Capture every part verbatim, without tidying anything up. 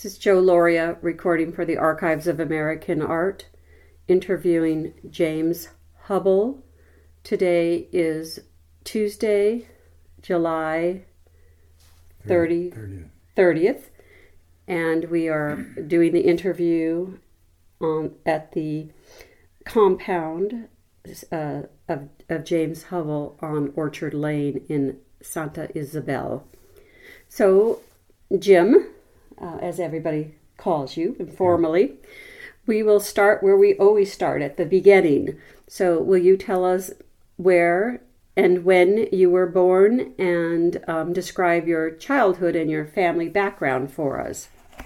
This is Jo Loria recording for the Archives of American Art, interviewing James Hubble. Today is Tuesday, July thirtieth, thirtieth, and we are doing the interview on, at the compound uh, of, of James Hubble on Orchard Lane in Santa Isabel. So, Jim, uh, as everybody calls you informally, yeah. We will start where we always start, at the beginning. So will you tell us where and when you were born, and um, describe your childhood and your family background for us?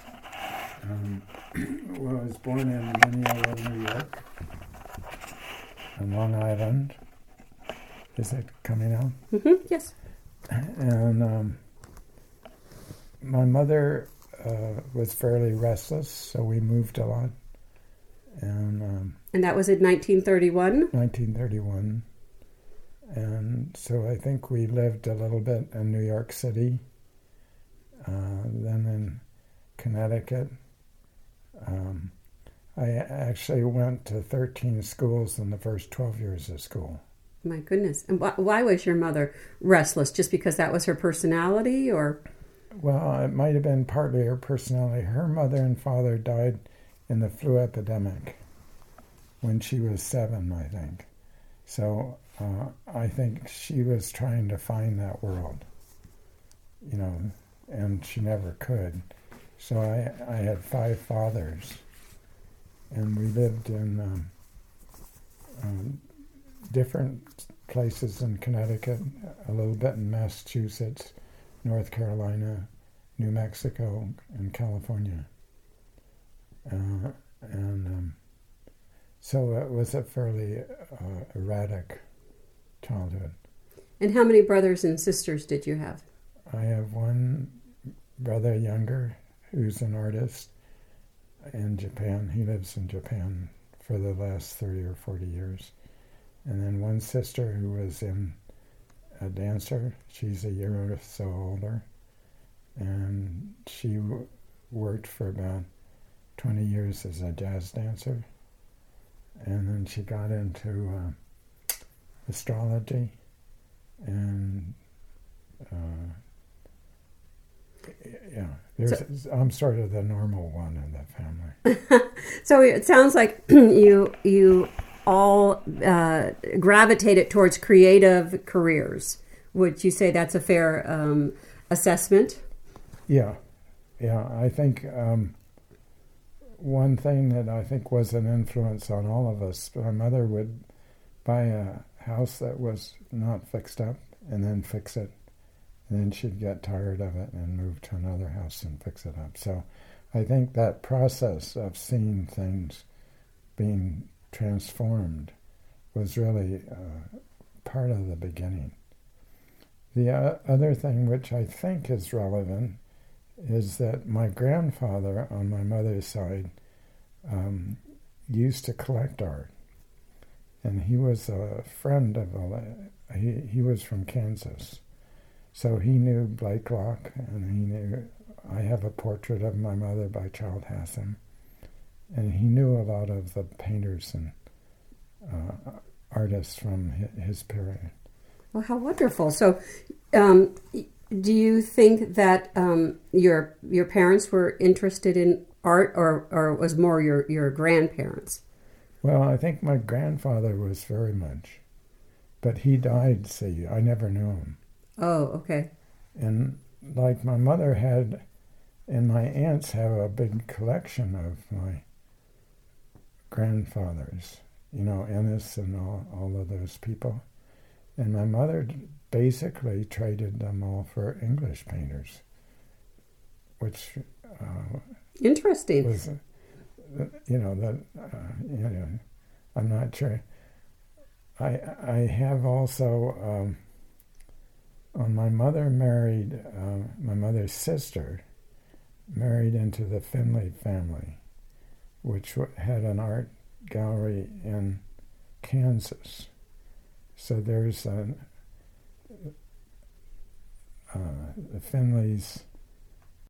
Um, well, I was born in Mineola, New York, on Long Island. Is it coming out? Mm-hmm, yes. And um, my mother uh, was fairly restless, so we moved a lot. And um, and that was in nineteen thirty-one? nineteen thirty-one. And so I think we lived a little bit in New York City, uh, then in Connecticut. Um, I actually went to thirteen schools in the first twelve years of school. My goodness. And wh- why was your mother restless? Just because that was her personality, or? Well, it might have been partly her personality. Her mother and father died in the flu epidemic when she was seven, I think. So uh, I think she was trying to find that world, you know, and she never could. So I, I had five fathers, and we lived in um, um, different places in Connecticut, a little bit in Massachusetts, North Carolina, New Mexico, and California. Uh, and um, so it was a fairly uh, erratic childhood. And how many brothers and sisters did you have? I have one brother younger who's an artist in Japan. He lives in Japan for the last thirty or forty years. And then one sister who was in a dancer. She's a year or so older. And she w- worked for about twenty years as a jazz dancer, and then she got into uh, astrology, and uh, yeah, there's, so, I'm sort of the normal one in the family. So it sounds like you you all uh, gravitated towards creative careers. Would you say that's a fair um, assessment? Yeah, yeah, I think. Um, One thing that I think was an influence on all of us, my mother would buy a house that was not fixed up and then fix it. And then she'd get tired of it and move to another house and fix it up. So I think that process of seeing things being transformed was really uh, part of the beginning. The uh, other thing which I think is relevant is that my grandfather on my mother's side um, used to collect art, and he was a friend of a, he he was from Kansas, so he knew Blake Locke, and he knew, I have a portrait of my mother by Child Hassam, and he knew a lot of the painters and uh, artists from his period. Well, how wonderful. So um do you think that um, your your parents were interested in art, or, or it was more your, your grandparents? Well, I think my grandfather was very much, but he died, see, I never knew him. Oh, okay. And like my mother had, and my aunts have a big collection of my grandfathers, you know, Ennis and all, all of those people. And my mother basically traded them all for English painters, which uh, interesting. Was, uh, you know, that uh, you know, I'm not sure. I I have also um, when my mother married, uh, my mother's sister married into the Finley family, which had an art gallery in Kansas. So there's a, uh, the Finleys